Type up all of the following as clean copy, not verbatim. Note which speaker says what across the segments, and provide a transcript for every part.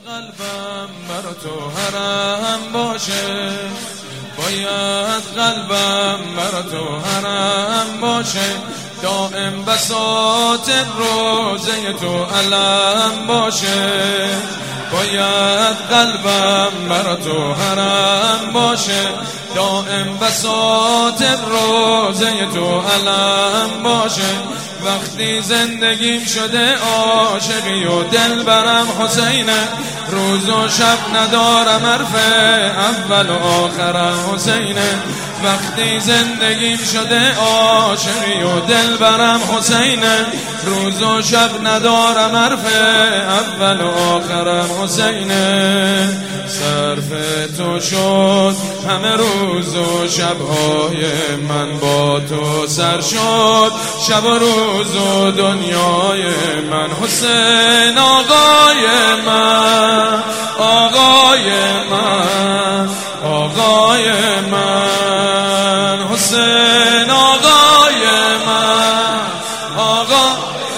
Speaker 1: قلبم بر تو حرم باشه، باید قلبم بر تو حرم باشه، دائم بساط روزه تو علم باشه، باید قلبم بر تو حرم باشه، دائم بساط روزه تو علم باشه. وقتی زندگیم شده عاشقی و دل برم حسینه، روز و شب ندارم حرف اول و آخرم حسینه. وقتی زندگیم شده عاشقی و دل برم حسینه، روز و شب ندارم حرف اول و آخرم حسینه. صرف تو شد همه روز و شبهای من، با تو سر شد شب و روز و دنیای من. حسین آقای من، آقای من، آقای من، حسین آقای من، آقای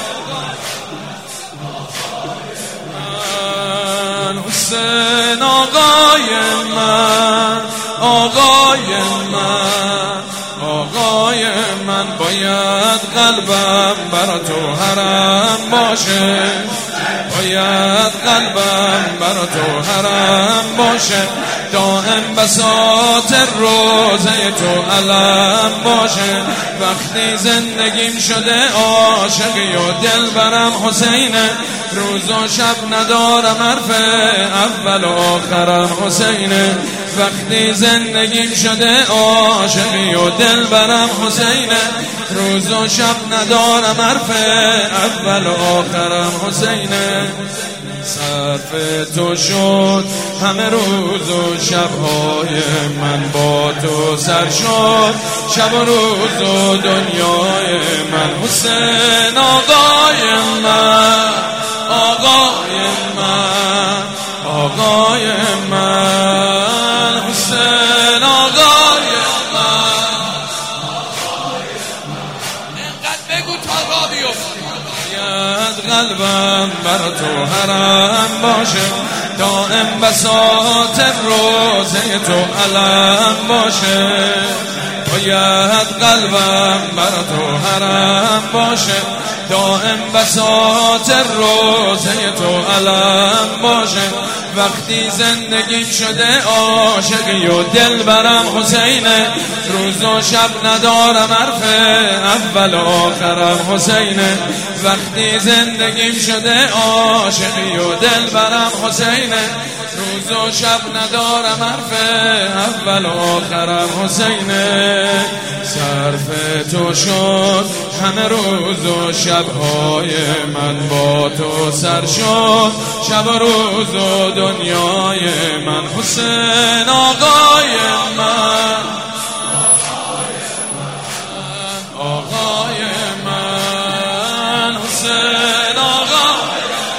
Speaker 1: من، حسین آقای من، آقای من، آقای من. باید قلبم بر تو حرم باشه، باید قلبم بر تو حرم باشه، دائم بساط روزه تو علم باشه. وقتی زندگیم شده عاشقی و دل برم حسینه، روز و شب ندارم حرف اول و آخرم حسینه. وقتی زندگیم شده عاشقی و دل برم حسینه، روز و شب ندارم حرف اول و آخرم حسینه. صرف تو شد همه روز و شبهای من، با تو سر شد شب و روز و دنیای من. حسین آقای من، آقای من، آقای من، حسین آقای من. اینقدر بگو تا را بیفتی. باید قلبم بر تو حرم باشه، دائم بساط روزه تو علم باشه، باید قلبم بر تو حرم باشه، دائم بساط روزه تو علم باشه. وقتی زندگیم شده عاشقی و دل برم حسینه، روز و شب ندارم حرف اول و آخرم حسینه. وقتی زندگیم شده عاشقی و دل برم حسینه، روز و شب ندارم حرف اول و آخرم حسینه. صرف تو شد همه روز و شبهای من، با تو سر شد شب و روز و دنیای من. حسین آقای من، آقای من، حسین آقای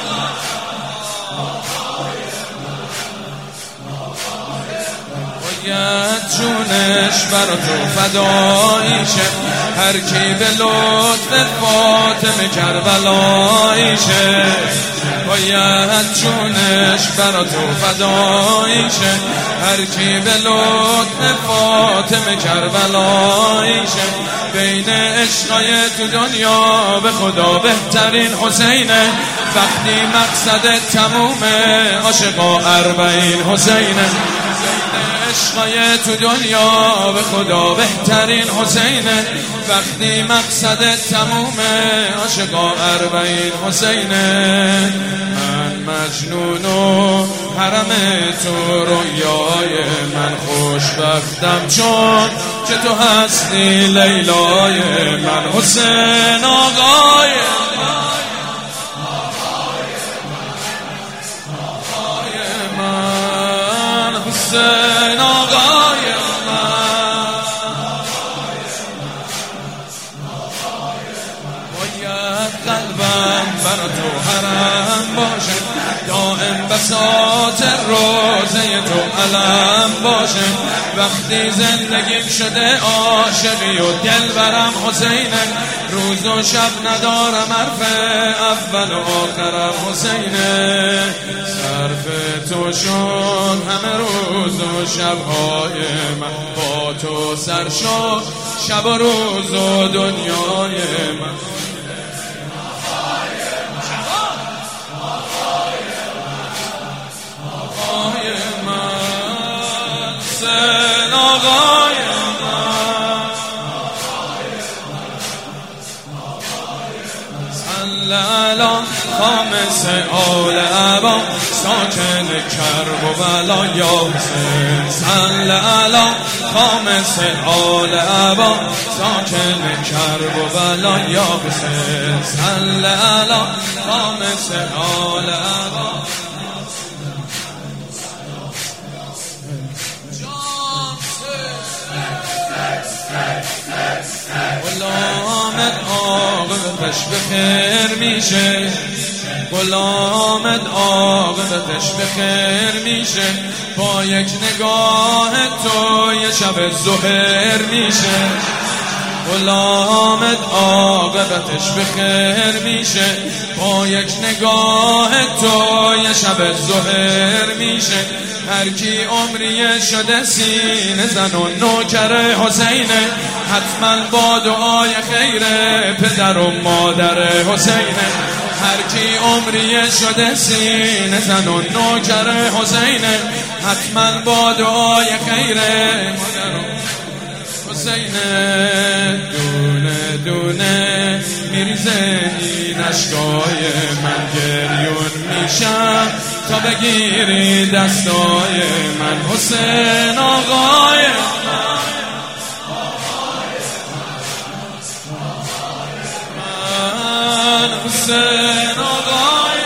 Speaker 1: باید جونش بر تو فداییشه، هر کی به لطف فاطمه کربلاییشه. باید جونش بر تو فداییشه، هر کی به لطف فاطمه کربلاییشه. بین عشقای تو دنیا به خدا بهترین حسینه، وقتی مقصد تمومه عاشقا اربعین حسینه. عشقای تو دنیا به خدا بهترین حسینه، وقتی مقصد تمومه عاشقا اربعین حسینه. من مجنون و حرم تو رویای من، خوشبختم چون که تو هستی لیلای من. حسین آقای من، آقای من، حسین آقای من. باید قلبم بر تو حرم باشه، دائم بساط روزه تو علم باشه. وقتی زندگیم شده عاشقی و دل برم حسینه، روز و شب ندارم حرف اول و آخرم حسینه. صرف تو شد همه روز و شبهای من، با تو سر شد شب و روز و دنیای من. آقای من، حسین آقای من، صلی علی خامس آل ابا ساکن کرب و بلا یا حسین. صلی علی خامس آل ابا ساکن کرب و بلا یا حسین. صلی علی خامس آل ابا. غلامت عاقبتش به خیر میشه، غلامت عاقبتش به خیر میشه، با یک نگاه تو یه شب ظهر میشه. غلامت عاقبتش به خیر میشه، با یک نگاه تو یه شب ظهر میشه. هر کی عمری شده سینه زن و نوکر حسینه، حتما با دعای خیر پدر و مادر حسینه. هر کی عمری شده سینه زن و نوکر حسینه، حتما با دعای خیر مادر حسینه. دونه دونه میریزه این اشکای من، گریون میشم تا بگیری دستای من. حسین آقای من، حسین آقای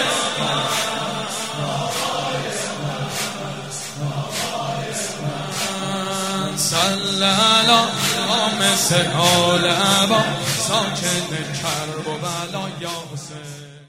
Speaker 1: من، صلی علی خامس آل ابا ساکن کرب و بلا یا حسین.